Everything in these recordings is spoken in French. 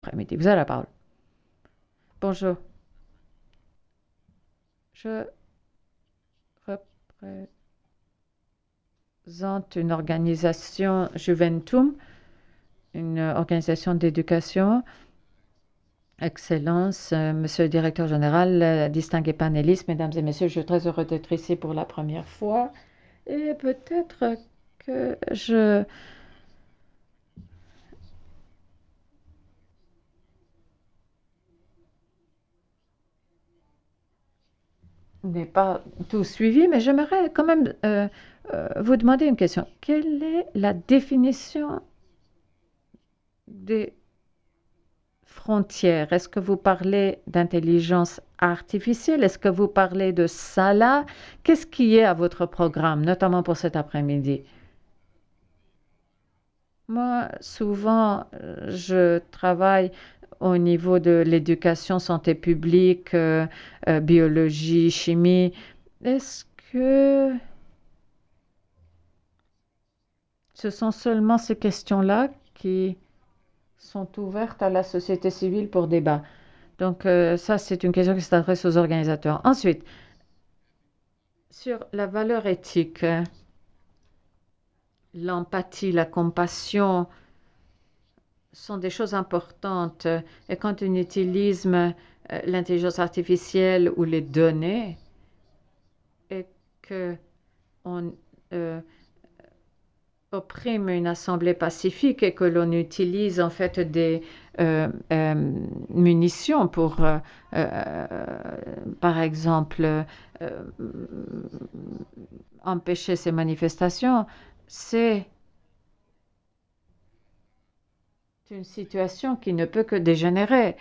Après-midi. Vous avez la parole. Bonjour. Je représente une organisation Juventum, une organisation d'éducation. Excellence, Monsieur le Directeur général, distingués panélistes, Mesdames et Messieurs, je suis très heureux d'être ici pour la première fois. Et peut-être que je n'ai pas tout suivi, mais j'aimerais quand même vous demander une question. Quelle est la définition des frontières? Est-ce que vous parlez d'intelligence artificielle? Est-ce que vous parlez de SALA? Qu'est-ce qui est à votre programme, notamment pour cet après-midi? Moi, souvent, je travaille au niveau de l'éducation, santé publique, biologie, chimie. Est-ce que ce sont seulement ces questions-là qui sont ouvertes à la société civile pour débat? Donc, ça, c'est une question qui s'adresse aux organisateurs. Ensuite, sur la valeur éthique, l'empathie, la compassion sont des choses importantes. Et quand on utilise l'intelligence artificielle ou les données et que on opprime une assemblée pacifique et que l'on utilise en fait des munitions pour, par exemple, empêcher ces manifestations, c'est une situation qui ne peut que dégénérer.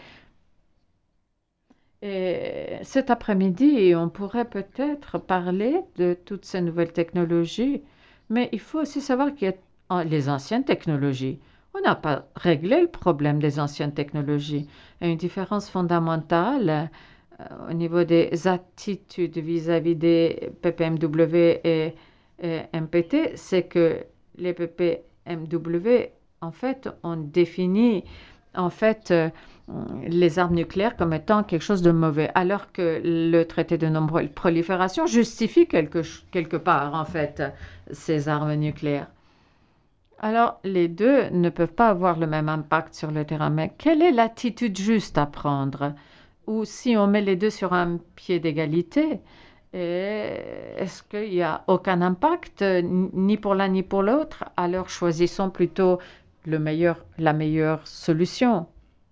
Et cet après-midi, on pourrait peut-être parler de toutes ces nouvelles technologies, mais il faut aussi savoir qu'il y a les anciennes technologies. On n'a pas réglé le problème des anciennes technologies. Il y a une différence fondamentale au niveau des attitudes vis-à-vis des PPMW et MPT, c'est que les PPMW, en fait, ont défini en fait les armes nucléaires comme étant quelque chose de mauvais, alors que le traité de non-prolifération justifie quelque part, en fait, ces armes nucléaires. Alors, les deux ne peuvent pas avoir le même impact sur le terrain, mais quelle est l'attitude juste à prendre? Ou si on met les deux sur un pied d'égalité, est-ce qu'il n'y a aucun impact, ni pour l'un ni pour l'autre? Alors choisissons plutôt la meilleure solution.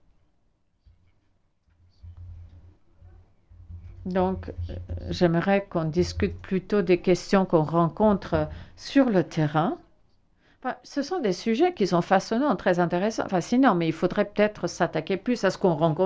Donc, j'aimerais qu'on discute plutôt des questions qu'on rencontre sur le terrain. Enfin, ce sont des sujets qui sont façonnants, très intéressants, fascinants, mais il faudrait peut-être s'attaquer plus à ce qu'on rencontre